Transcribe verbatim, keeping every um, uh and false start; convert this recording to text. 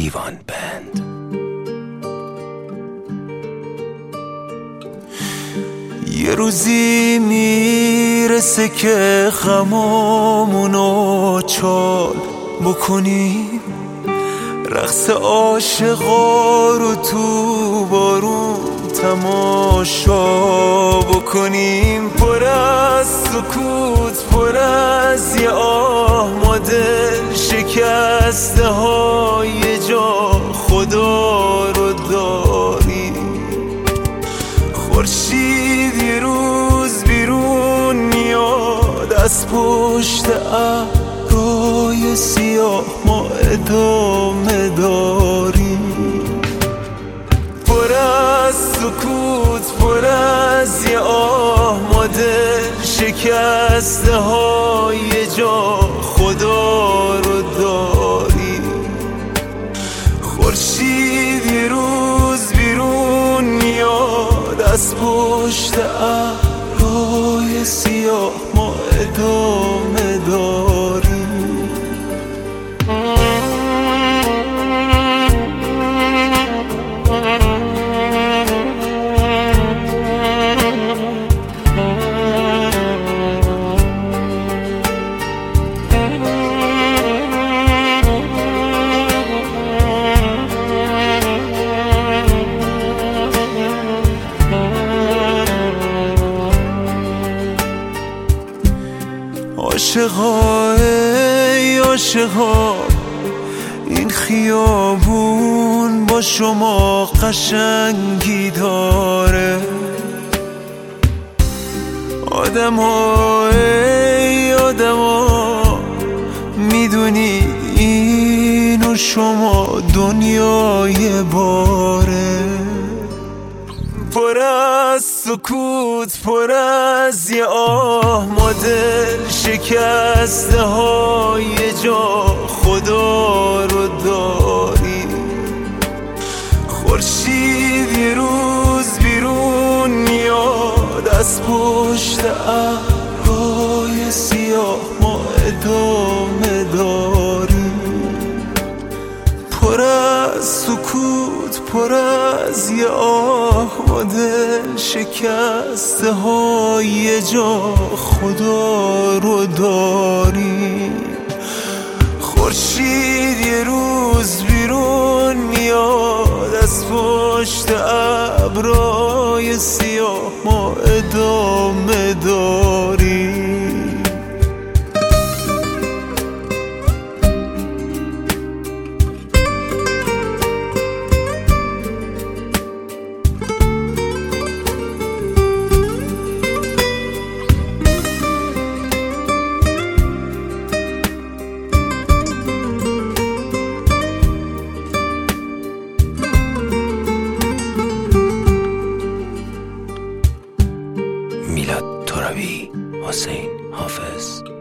دیوان بند. یه روزی میرسه که غمامونو چال بکنیم، رقص عاشقا رو تو بارون تماشا بکنیم. پر از سکوت، پر از یه آه، ما دل شکسته های جا خدا رو داریم. خورشید یه روز بیرون میاد از پشت ابرهای سیاه، ما ادامه داریم. پر از سکوت، پر از یه آه، ما دل شکسته های جا خدا رو داریم. خورشید یه روز بیرون میاد از پشت ابرهای سیاه، ما ادامه داریم. عاشقا ای عاشقا، این خیابون با شما قشنگی داره. آدما ای آدما، میدونید اینو شما دنیای باره. پر از سکوت، پر از یه آه، ما دل شکسته های جا خدا رو داریم. خورشید یه روز بیرون میاد از پشت ابرهای سیاه، ما ادامه داریم. پر از سکوت، پر از یه آه، ما دل شکسته های جا خدا رو داریم. خورشید یه روز بیرون میاد از پشت ابرهای سیاه، ما ادامه داریم. میلاد ترابی، حسین حافظ.